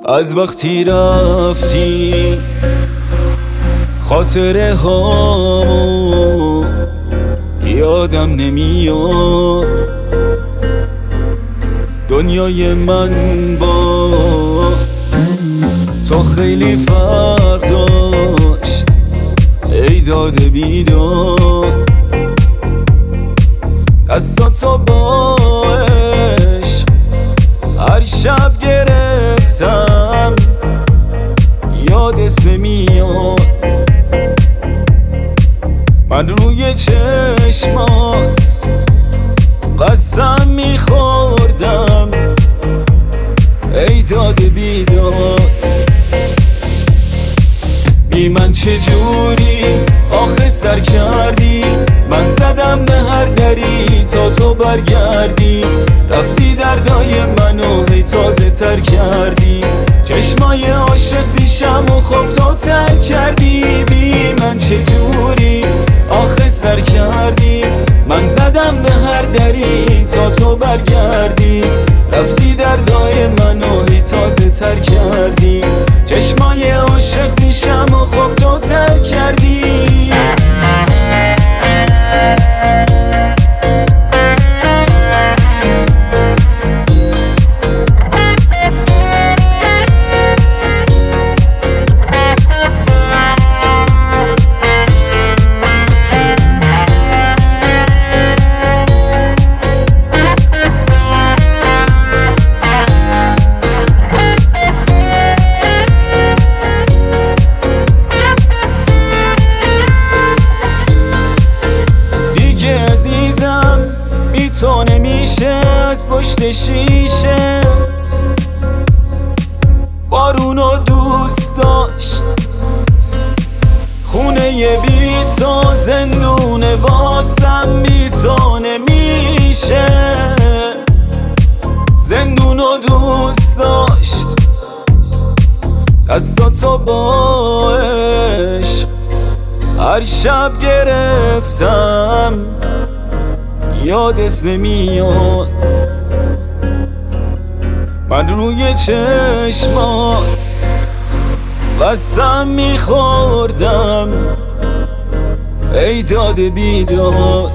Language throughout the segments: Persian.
از وقتی رفتی خاطره هامو یادم نمیاد. دنیای من با تو خیلی فرق داشت ای داده بیداد. دستاتو با عشق هر شب گرفتم یادت نمیاد. من روی چشمات قسم میخوردم ای داده بیداد. بی من چجوری آخه سر کردی؟ من زدم به هر دری تا تو برگردی. رفتی دردای منو هی تازه تر کردی. چشمای عاشق پیشم و خب تو تر کردی. بی من چجوری آخه سر کردی؟ من زدم به هر دری تا تو برگردی. رفتی دردای منو هی تازه تر کردی. چشمای عاشق پیشم و خب تو تر کردی. تو نمیشه از پشت شیشه بارونو دوست داشت. خونه بی تو زندونه واسم بی تو نمیشه. زندونو دوست داشت دستاتو با عشق هر شب گرفتم یادت نمیاد. من روی چشمات قسم میخوردم ای داده بیداد.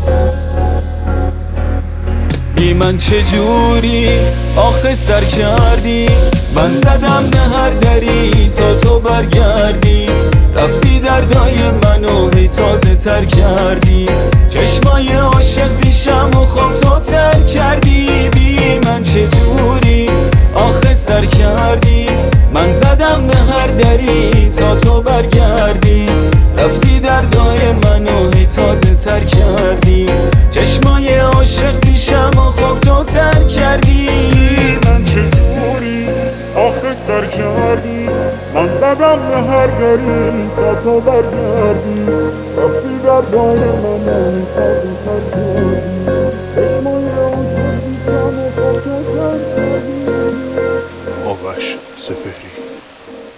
بی من چجوری آخه سر کردی؟ من زدم به هر دری تا تو برگردی. رفتی دردای منو هی تازه تر کردی. چشمای عاشق پیشم و خب تو تر کردی. بی من چجوری آخه سر کردی؟ من زدم به هر دری تا تو برگردی. رفتی دردای منو هی تازه تر کردی. چشمای عاشق پیشم و خب تو تر کردی. من چجوری آخه سر کردی؟ من زدم به هر دری تا تو برگردی. رفتی دردای منو هی تازه تر کردی. چشمای عاشق پیشم و خب تو تر کردی. آوش سپهری